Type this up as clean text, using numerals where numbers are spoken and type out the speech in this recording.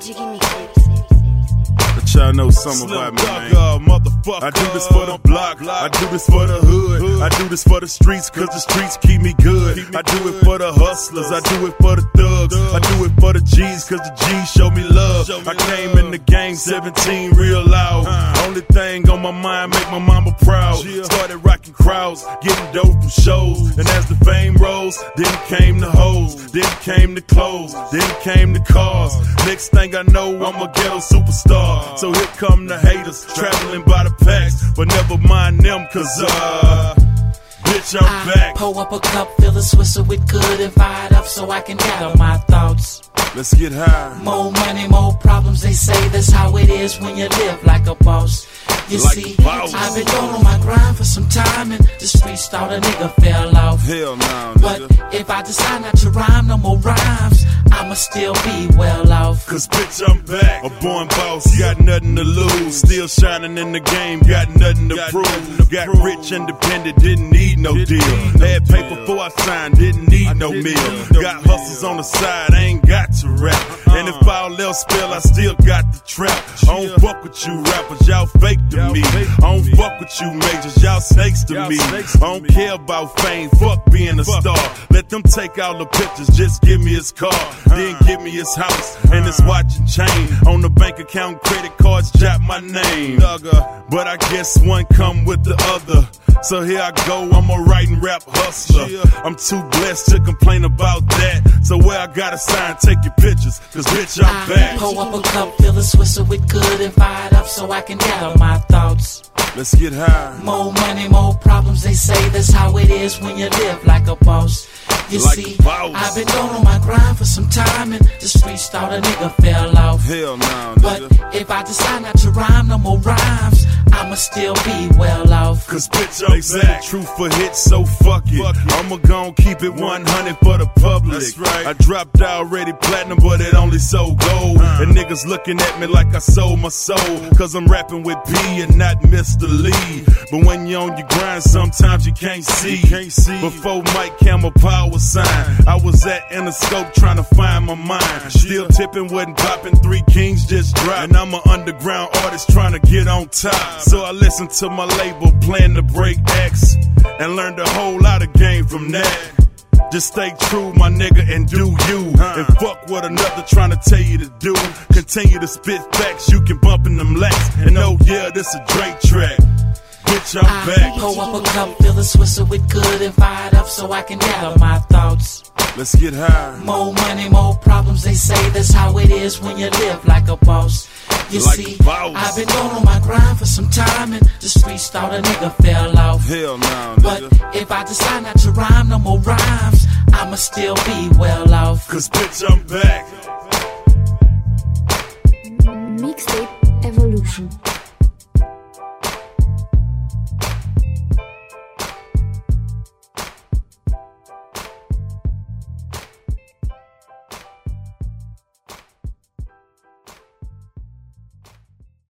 Jiggy Mixtape. But y'all know something about me, man. I do this for the block, I do this for the hood, I do this for the streets, cause the streets keep me good. I do it for the hustlers, I do it for the thugs, I do it for the G's, cause the G's show me love. I came in the game 17 real loud. Only thing on my mind make my mama proud. Started rocking crowds, getting dope from shows. And as the fame rose, then came the hoes, then came the clothes, then came the cars. Next thing I know, I'm a ghetto superstar. So here come the haters, traveling by the packs. But never mind them, cause bitch, I'm back. Pull up a cup, fill a Swisser with good and fired up so I can gather my thoughts. Let's get high. More money, more problems, they say that's how it is when you live like a boss. You see, I've been going on my grind for some time and the streets thought a nigga fell off. Hell no, but if I decide not to rhyme no more rhymes, I'ma still be well off. Cause bitch, I'm back, a born boss, got nothing to lose. Still shining in the game, got nothing to prove. Got rich, independent, didn't need no deal. Had paper before I signed, didn't need no meal. Got hustles on the side, I ain't got to rap. And if all else fail, I still got the trap. I don't fuck with you rappers, y'all fake to me. I don't fuck with you majors, y'all snakes to me. I don't care about fame, fuck being a star. Let them take all the pictures, just give me his car. Then give me his house and his watch and chain. On the bank account, credit cards, jot my name. But I guess one come with the other. So here I go, I'm a writing rap hustler. I'm too blessed to complain about that. So where I gotta sign, take your pictures, cause bitch, I'm back. Pull up a cup, fill a Swisser with good and fired up so I can gather my thoughts. Let's get high. More money, more problems, they say that's how it is when you live like a boss. You see, I've been going on my grind for some time and the streets thought a nigga fell off. Hell no, but if I decide not to rhyme no more rhymes, I'ma still be well off. Cause bitch, I'm back. Truth for hits, so fuck it. I'ma gon' keep it 100 for the public. That's right. I dropped already platinum, but it only sold gold. And niggas looking at me like I sold my soul. Cause I'm rapping with P and not Mr. Lee. But when you're on your grind, sometimes you can't see. Before Mike Camel Power sign, I was at Interscope trying to find my mind. Still tipping, wasn't popping, 3 Kings just dropped. And I'm an underground artist trying to get on top. So I listened to my label, plan to break X, and learned a whole lot of game from that. Just stay true, my nigga, and do you. And fuck what another trying to tell you to do. Continue to spit facts, you can bump in them laps. And oh yeah, this a Drake track. Bitch, I'm back. Pull up a cup, fill a Swisser with good and fired up so I can gather my thoughts. Let's get high. More money, more problems, they say that's how it is when you live like a boss. You see, I've been going on my grind for some time and the streets thought a nigga fell off. Hell no, but if I decide not to rhyme no more rhymes, I'ma still be well off. Cause bitch, I'm back. Mixtape Evolution.